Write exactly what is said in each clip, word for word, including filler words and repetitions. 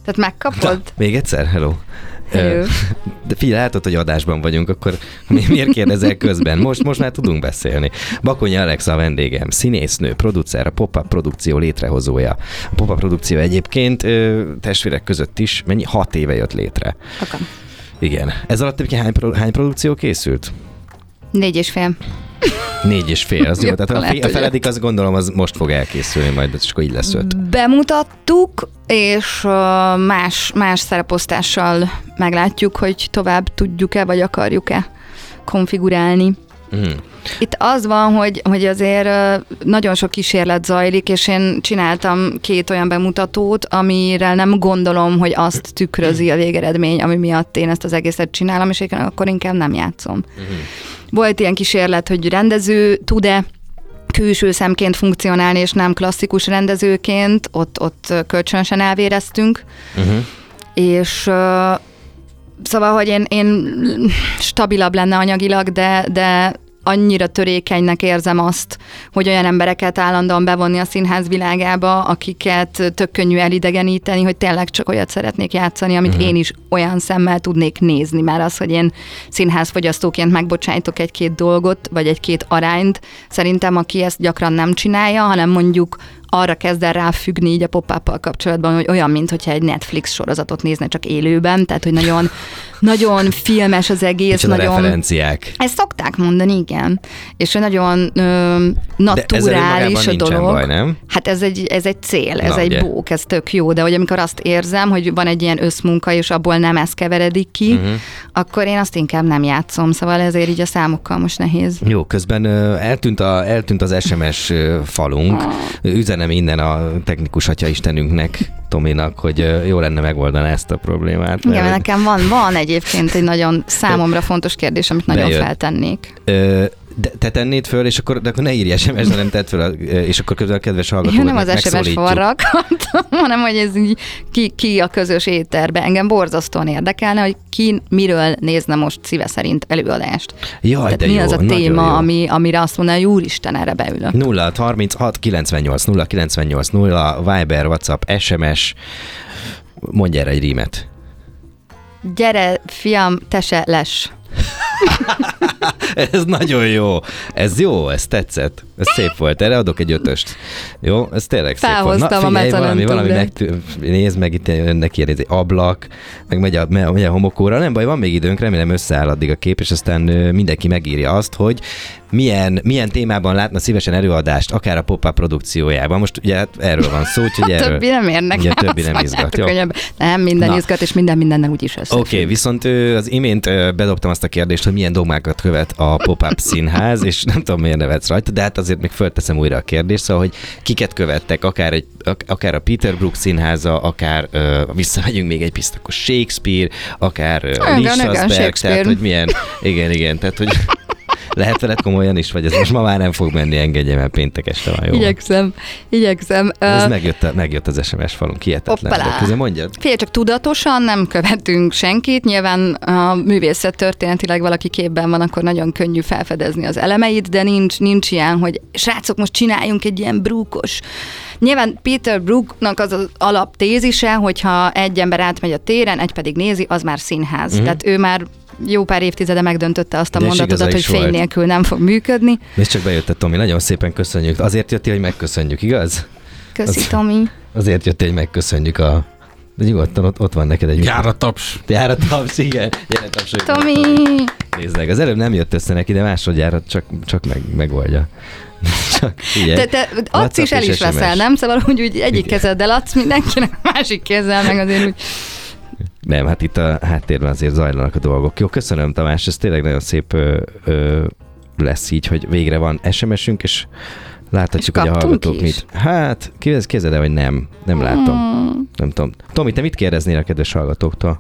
Tehát megkapod? Na, még egyszer? Hello. Hello. De figyelj, látod, hogy adásban vagyunk, akkor miért kérdezel közben? Most, most már tudunk beszélni. Bakonyi Alexa a vendégem, színésznő, producer, a Pop-Up produkció létrehozója. A Pop-Up produkció egyébként testvérek között is mennyi? Hat éve jött létre. Akam. Igen. Ez alatt egyébként hány, hány produkció készült? Négy és fél. Négy és fél, az jó. Tehát a, a feledik, azt gondolom, az most fog elkészülni, majd és akkor így lesz öt. Bemutattuk, és más, más szereposztással meglátjuk, hogy tovább tudjuk-e, vagy akarjuk-e konfigurálni. Mm. Itt az van, hogy, hogy azért nagyon sok kísérlet zajlik, és én csináltam két olyan bemutatót, amire nem gondolom, hogy azt tükrözi a végeredmény, ami miatt én ezt az egészet csinálom, és akkor inkább nem játszom. Mm. Volt ilyen kísérlet, hogy rendező tud-e külső szemként funkcionálni, és nem klasszikus rendezőként, ott, ott kölcsönösen elvéreztünk, uh-huh. és uh, szóval, hogy én, én stabilabb lenne anyagilag, de, de annyira törékenynek érzem azt, hogy olyan embereket állandóan bevonni a színház világába, akiket tök könnyű elidegeníteni, hogy tényleg csak olyat szeretnék játszani, amit uh-huh. én is olyan szemmel tudnék nézni. Már az, hogy én színházfogyasztóként megbocsájtok egy-két dolgot, vagy egy-két arányt, szerintem aki ezt gyakran nem csinálja, hanem mondjuk arra kezd el ráfüggni így a pop-up-pal kapcsolatban, hogy olyan, mintha egy Netflix sorozatot nézne csak élőben, tehát, hogy nagyon, nagyon filmes az egész. Micsoda nagyon referenciák. Ezt szokták mondani, igen. És nagyon ö, naturális a dolog. Baj, nem? Hát ez egy, ez egy cél, ez Na, egy ugye. bók, ez tök jó, de hogy amikor azt érzem, hogy van egy ilyen összmunka, és abból nem ez keveredik ki, uh-huh. akkor én azt inkább nem játszom, szóval ezért így a számokkal most nehéz. Jó, közben eltűnt, a, eltűnt az es em es falunk. Oh. Üzenem innen a technikus atyaistenünknek, Tominak, hogy jó lenne megoldani ezt a problémát. Igen, mert nekem van, van egyébként egy nagyon számomra fontos kérdés, amit nagyon bejött. feltennék. Ö, de te tennéd föl, és akkor, de akkor ne írj es em es-re, nem tedd föl, és akkor közben a kedves hallgatókat nem az megszólítjuk. es em es falra akartam, hanem hogy ez így ki, ki a közös éterbe. Engem borzasztóan érdekelne, hogy ki miről nézne most szíve szerint előadást. Jaj, Tehát de mi jó, az a téma, ami, amire azt mondaná, hogy úristen, erre beülök. nulla harminchat kilencvennyolc nulla kilencvennyolc nulla Viber, WhatsApp, es em es. Mondj erre egy rímet. Gyere, fiam, te se les. Ez nagyon jó. Ez jó, ez tetszett. Ez szép volt. Erre adok egy ötöst. Jó, ez tényleg szép volt. Felhoztam a figyelj, valami, valami meg, meg... nézd meg, itt önnek ilyen egy ablak, meg megy a, megy a homokóra. Nem baj, van még időnk, remélem összeáll addig a kép, és aztán mindenki megírja azt, hogy milyen, milyen témában látna szívesen előadást, akár a Pop-Up produkciójában. Most ugye hát erről van szó, úgyhogy erről... többi nem érnek. Ugye, többi nem izgat. Jó. Nem, minden Na. izgat, és minden mindennel úgyis összefügg. Oké, okay, viszont az imént bedobtam azt a kérdést, hogy milyen dogmákat követ a Pop-Up színház, és nem tudom, miért nevetsz rajta, de hát azért még fölteszem újra a kérdést, szóval, hogy kiket követtek, akár, egy, akár a Peter Brook színháza, akár uh, visszamegyünk még egy pisztakos Shakespeare, akár uh, Lee Strasberg, tehát hogy milyen, igen, igen, tehát hogy lehet veled komolyan is, vagy ez most ma már nem fog menni, engedjem el, péntek este van, jó? Igyekszem, igyekszem. Ez uh, megjött, megjött az es em es falon, hihetetlen. De közben mondjad. Figyelj, csak tudatosan nem követünk senkit, nyilván a művészet történetileg valaki képben van, akkor nagyon könnyű felfedezni az elemeit, de nincs, nincs ilyen, hogy srácok, most csináljunk egy ilyen Brookos. Nyilván Peter Brooknak az az alaptézise, hogyha egy ember átmegy a téren, egy pedig nézi, az már színház. Uh-huh. Tehát ő már jó pár évtizede megdöntötte azt a de mondatodat, hogy fény nélkül nem fog működni. És csak bejötted, Tomi, nagyon szépen köszönjük. Azért jöttél, hogy megköszönjük, igaz? Köszi, Az, Tomi. Azért jöttél, hogy megköszönjük a... De nyugodtan, ott, ott van neked egy... Jár a taps. Jár a taps, igen. Gyere, tapsoljuk. Tomi! Nézd meg, az előbb nem jött össze neki, de másodjára csak, csak meg, megoldja. Csak, te, te adsz is el is veszel, nem? Szóval úgy, úgy egyik igen. kezeddel adsz mindenkinek, a másik kézzel meg azért úgy... Nem, hát itt a háttérben azért zajlanak a dolgok. Jó, köszönöm, Tamás, ez tényleg nagyon szép ö, ö, lesz így, hogy végre van es em esünk, és láthatjuk, és hogy a hallgatók is. Mit. Hát, képzeld el, hogy nem, nem látom. Hmm. Nem tudom. Tomi, te mit kérdeznél a kedves hallgatóktól?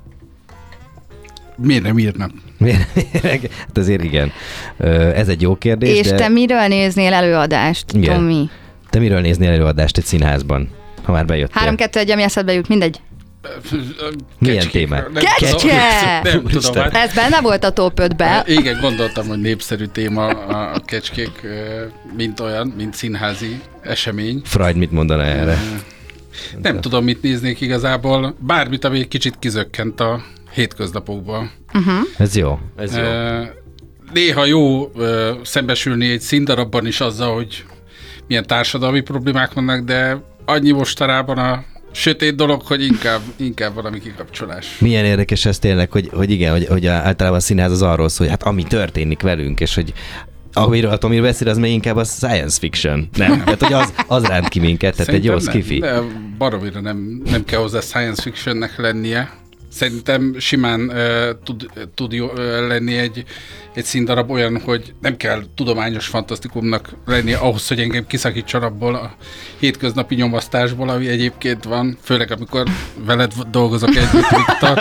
Miért nem írnak? Miért? Hát azért igen. Ez egy jó kérdés. És de... te miről néznél előadást, igen. Tomi? Te miről néznél előadást egy színházban, ha már bejöttél? Három, kettő, egy, ami eszedbe jut, mindegy. Milyen témák? Kecske! Nem tudom, hát. Ez benne volt a top ötben. Igen, gondoltam, hogy népszerű téma a kecskék, mint olyan, mint színházi esemény. Freud mit mondaná erre? Nem, nem tudom, mit néznék igazából. Bármit, ami egy kicsit kizökkent a hétköznapokból. Uh-huh. Ez jó. Ez jó. E, néha jó e, szembesülni egy színdarabban is azzal, hogy milyen társadalmi problémák vannak, de annyi mostanában a sötét dolog, hogy inkább, inkább valami kikapcsolás. Milyen érdekes ez tényleg, hogy, hogy igen, hogy, hogy általában a színház az arról szól, hogy hát ami történik velünk, és hogy amiről a Tomi beszél, az még inkább a science fiction, nem? Tehát, hogy az, az ránt ki minket, tehát szerintem egy jó skifi. De baromira nem, nem kell hozzá science fictionnek lennie. Szerintem simán uh, tud, tud jó, uh, lenni egy, egy színdarab olyan, hogy nem kell tudományos fantasztikumnak lennie ahhoz, hogy engem kiszakítson abból a hétköznapi nyomasztásból, ami egyébként van, főleg amikor veled dolgozok együtt, Viktor.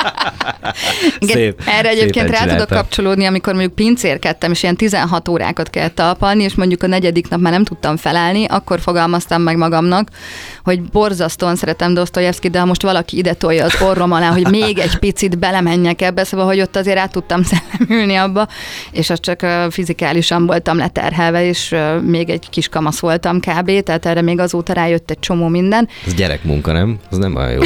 Szép, erre egyébként rá tudok kapcsolódni, amikor mondjuk pincérkedtem, és ilyen tizenhat órákat kell talpalni, és mondjuk a negyedik nap már nem tudtam felállni, akkor fogalmaztam meg magamnak, hogy borzasztóan szeretem Dosztojevszkit, de ha most valaki ide tolja az orrom alá, hogy még egy picit belemenjek ebbe, szóval, hogy ott azért át tudtam szellemülni abba, és az csak fizikálisan voltam leterhelve, és még egy kis kamasz voltam kb. Tehát erre még azóta rájött egy csomó minden. Ez gyerekmunka, nem? Az nem olyan jó.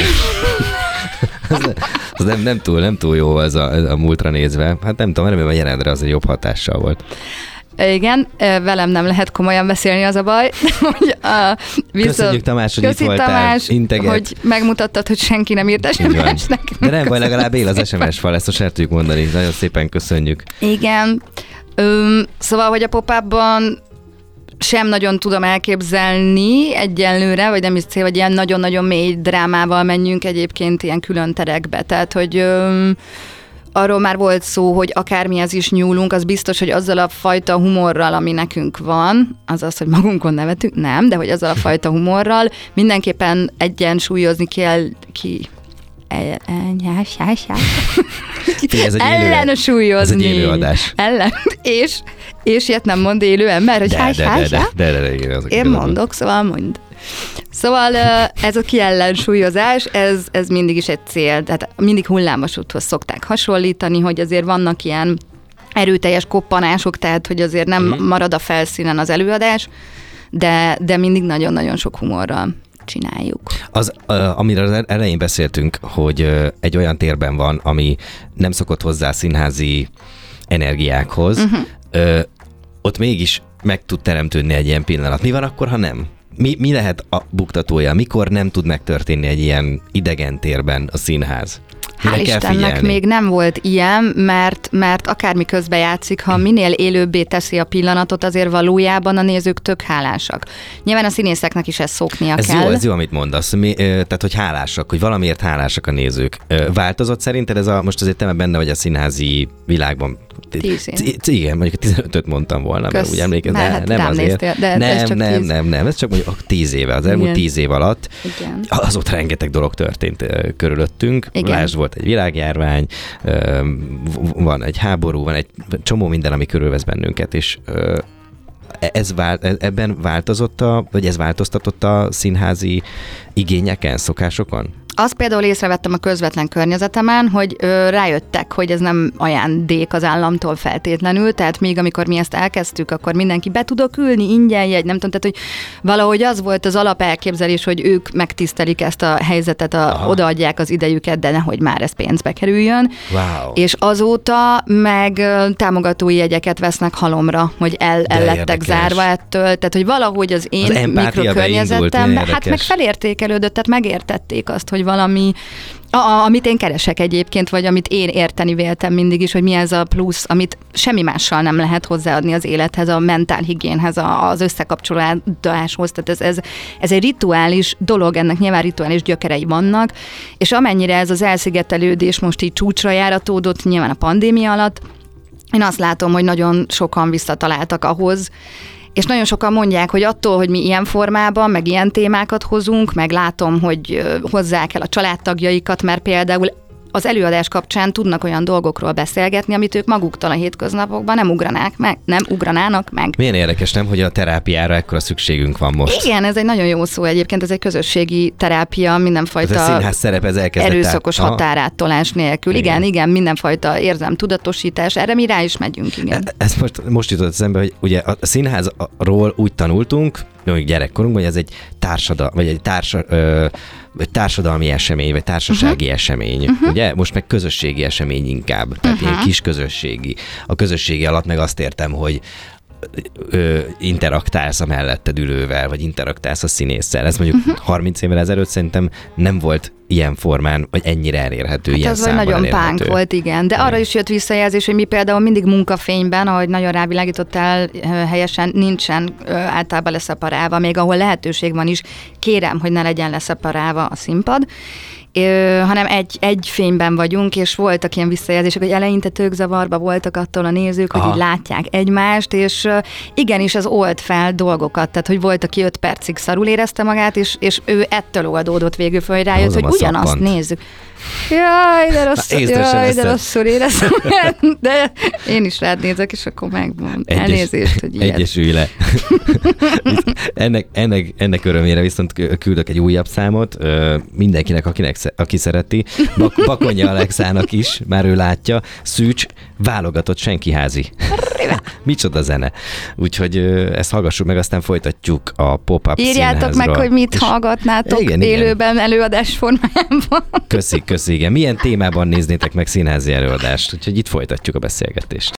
az az nem, nem, túl, nem túl jó az a, a múltra nézve. Hát nem tudom, remélem a jelenre az egy jobb hatással volt. Igen, velem nem lehet komolyan beszélni, az a baj. hogy a, viszont, Köszönjük, Tamás, hogy köszi, itt voltál. Tamás, Integet. hogy megmutattad, hogy senki nem írt es em es-nek. De nem baj, legalább él az es em es fal, ezt most el tudjuk mondani. Nagyon szépen köszönjük. Igen. Öm, szóval, hogy a pop-upban sem nagyon tudom elképzelni egyenlőre, vagy nem is cél, hogy ilyen nagyon-nagyon mély drámával menjünk egyébként ilyen külön terekbe. Tehát, hogy öm, arról már volt szó, hogy akármihez is nyúlunk, az biztos, hogy azzal a fajta humorral, ami nekünk van, az az, hogy magunkon nevetünk, nem, de hogy azzal a fajta humorral mindenképpen egyensúlyozni kell ki. Ellensúlyozni. Ez egy élőadás. Ellen. És, és ilyet nem mond élő ember, hogy háj, háj, háj. Én mondok, szóval mond. Szóval ez a kiellensúlyozás, ez, ez mindig is egy cél, tehát mindig hullámvasúthoz szokták hasonlítani, hogy azért vannak ilyen erőteljes koppanások, tehát hogy azért nem mm. marad a felszínen az előadás, de, de mindig nagyon-nagyon sok humorral csináljuk. Az, amiről az elején beszéltünk, hogy egy olyan térben van, ami nem szokott hozzá színházi energiákhoz, uh-huh. ott mégis meg tud teremtődni egy ilyen pillanat. Mi van akkor, ha nem? Mi, mi lehet a buktatója? Mikor nem tud megtörténni egy ilyen idegen térben a színház? Hál' Istennek még nem volt ilyen, mert, mert akármi közbe játszik, ha minél élőbbé teszi a pillanatot, azért valójában a nézők tök hálásak. Nyilván a színészeknek is ezt szoknia ez kell. Jó, ez jó, amit mondasz. Mi, tehát, hogy hálásak, hogy valamiért hálásak a nézők. Változott szerinted ez a, most azért te benne vagy a színházi világban? Tíz év. Igen, mondjuk a tizenötöt mondtam volna, Kösz, mert úgy emlékezz, ne, hát nem azért. Néztél, de nem, ez csak nem, tíz. nem, nem, ez csak mondjuk tíz éve, az elmúlt tíz év alatt. Igen. Azóta rengeteg dolog történt körülöttünk. Lásd, volt egy világjárvány, van egy háború, van egy csomó minden, ami körülvesz bennünket, és ez vált, ebben változott a, vagy ez változtatott a színházi igényeken, szokásokon? Azt például észrevettem a közvetlen környezetemen, hogy ö, rájöttek, hogy ez nem ajándék az államtól feltétlenül, tehát még amikor mi ezt elkezdtük, akkor mindenki be tudok ülni, ingyen jegy, nem tudom, tehát hogy valahogy az volt az alapelképzelés, hogy ők megtisztelik ezt a helyzetet, a, odaadják az idejüket, de nehogy már ez pénzbe kerüljön. Wow. És azóta meg támogatói jegyeket vesznek halomra, hogy el, el lettek zárva ettől, tehát hogy valahogy az én az mikrokörnyezetemben, hát meg felértékelődött, tehát megértették azt, hogy valami, a, a, amit én keresek egyébként, vagy amit én érteni véltem mindig is, hogy mi ez a plusz, amit semmi mással nem lehet hozzáadni az élethez, a mentálhigiénhez, a, az összekapcsolódáshoz. Tehát ez, ez, ez egy rituális dolog, ennek nyilván rituális gyökerei vannak, és amennyire ez az elszigetelődés most így csúcsra járatódott, nyilván a pandémia alatt, én azt látom, hogy nagyon sokan visszataláltak ahhoz, és nagyon sokan mondják, hogy attól, hogy mi ilyen formában, meg ilyen témákat hozunk, meg látom, hogy hozzák el a családtagjaikat, mert például az előadás kapcsán tudnak olyan dolgokról beszélgetni, amit ők maguktól a hétköznapokban nem ugranák meg, nem ugranának meg. Milyen érdekes, nem, hogy a terápiára ekkora szükségünk van most. Igen, ez egy nagyon jó szó egyébként, ez egy közösségi terápia, mindenfajta erőszakos határátolás nélkül. Igen. igen, igen, mindenfajta érzem tudatosítás, erre mi rá is megyünk, igen. Ez most, most jutott eszembe, hogy ugye a színházról úgy tanultunk, mondjuk gyerekkorunkban, hogy ez egy társadal, vagy egy társa, ö, vagy társadalmi esemény, vagy társasági uh-huh. esemény, uh-huh. ugye? Most meg közösségi esemény inkább, tehát uh-huh. ilyen kis közösségi. A közösségi alatt meg azt értem, hogy ö, interaktálsz a melletted ülővel, vagy interaktálsz a színésszel. Ez mondjuk uh-huh. harminc évvel ezelőtt szerintem nem volt ilyen formán, vagy ennyire elérhető, hát ilyen az számban nagyon elérhető. pánk volt, igen. De igen. arra is jött visszajelzés, hogy mi például mindig munkafényben, ahogy nagyon rávilágítottál helyesen, nincsen általában leszeparálva, még ahol lehetőség van is, kérem, hogy ne legyen leszeparálva a színpad, Ö, hanem egy, egy fényben vagyunk, és voltak ilyen visszajelzések, hogy eleinte tőkzavarba voltak attól a nézők, Aha. hogy így látják egymást, és uh, igenis az old fel dolgokat, tehát hogy volt, aki öt percig szarul érezte magát, és, és ő ettől oldódott végül fel, hogy rájött, hogy ugyanazt szappant. nézzük. Jaj, de rosszul, jaj, de rosszul éreztem, de én is rád nézek, és akkor megmondom. Elnézést, hogy ilyet. Egyesülj le. ennek, ennek, ennek örömére viszont küldök egy újabb számot, mindenkinek, akinek, aki szereti, Bak- Bakonyi Alexának is, már ő látja, Szűcs, válogatott senkiházi. Micsoda zene. Úgyhogy ezt hallgassuk meg, aztán folytatjuk a Pop-Up Írjátok Színházra. meg, hogy mit és hallgatnátok igen, élőben, igen. előadás formájában. Köszi, köszi, igen. Milyen témában néznétek meg színházi előadást? Úgyhogy itt folytatjuk a beszélgetést.